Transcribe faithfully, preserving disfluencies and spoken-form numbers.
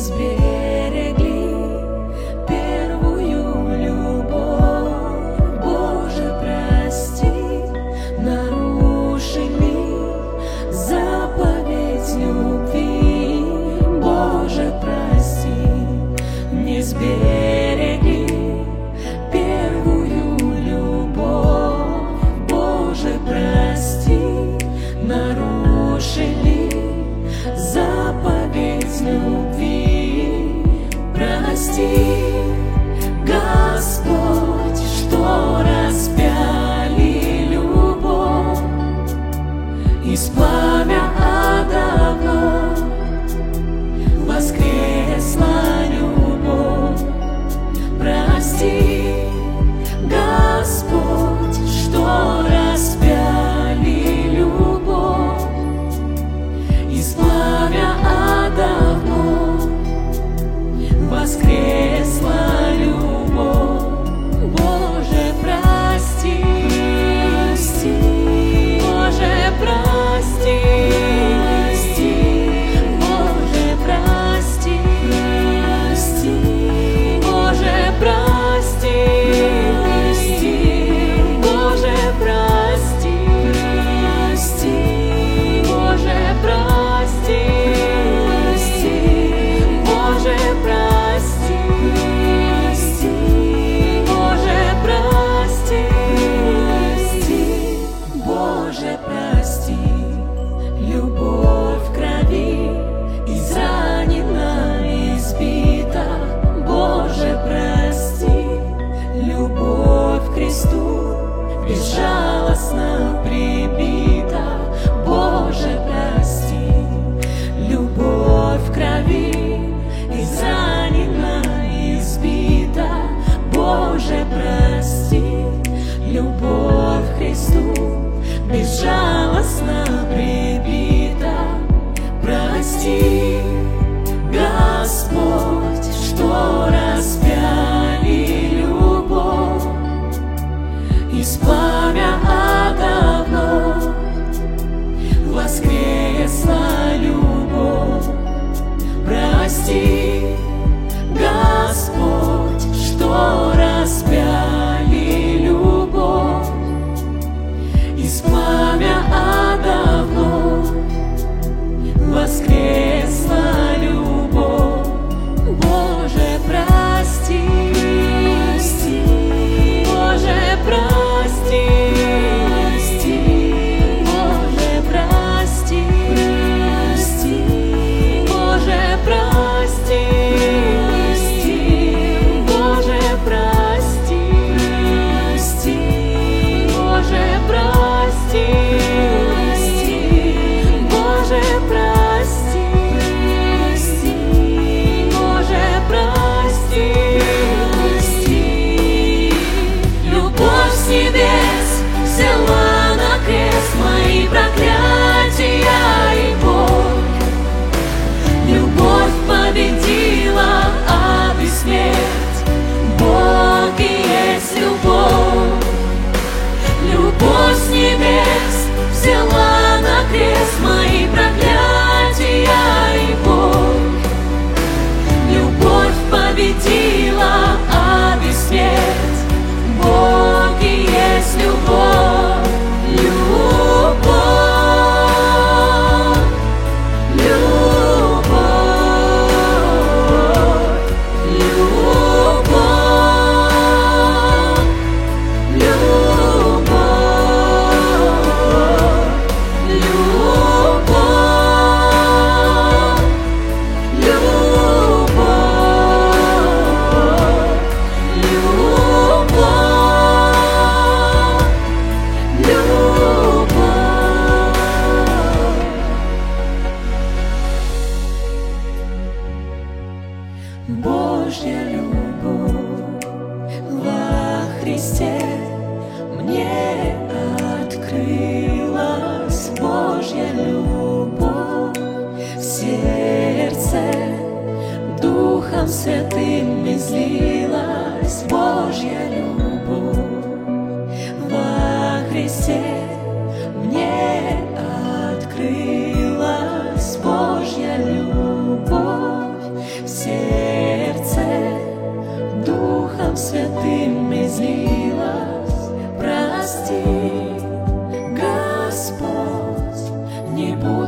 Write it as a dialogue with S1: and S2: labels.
S1: сберегли первую любовь. Боже, прости, нарушили заповедь любви. Боже, прости, не сберегли первую любовь. Боже, прости, нарушили заповедь любви. Прости, Господь, что распяли любовь из пламя ада вновь воскресла любовь. Прости, Господь, что распяли любовь из пламя ада вновь воскресла любовь. Боже, прости, прости, Боже, прости, прости, Боже, прости, прости, Боже, прости, прости, Боже, прости, прости, Боже, прости, прости, Боже, прости, прости, Боже, прости, прости, Боже, прости. Любовь в крови изранена, избита. Боже, прости. Любовь к кресту безжалостно прибита. Боже, прости. Любовь в крови изранена, избита. Боже, прости. Любовь к Христу безжалостно прибита. Прости, Господь, что распяли любовь из пламя ада вновь воскресла любовь. Прости, Господь, что распяли любовь из пламя ада вновь воскресла любовь. Боже, прости, прости, Боже, прости, прости, Боже, прости, прости, Боже, прости, прости, Боже, прости, прости, Боже, прости, прости, Боже, прости, прости, Боже, прости, прости. Любовь с небес взяла на крест мои проклятия и боль. Любовь победила ад и смерть. Бог и есть любовь. Любовь с небес взяла на крест мои проклятия и боль. Любовь победила ад и смерть. Бог и есть любовь. Любовь, любовь, любовь, любовь, Божья любовь во Христе мне открылась. Божья любовь в сердце Духом Святым излилась. Божья любовь во Христе мне открылась. Божья любовь в не будет.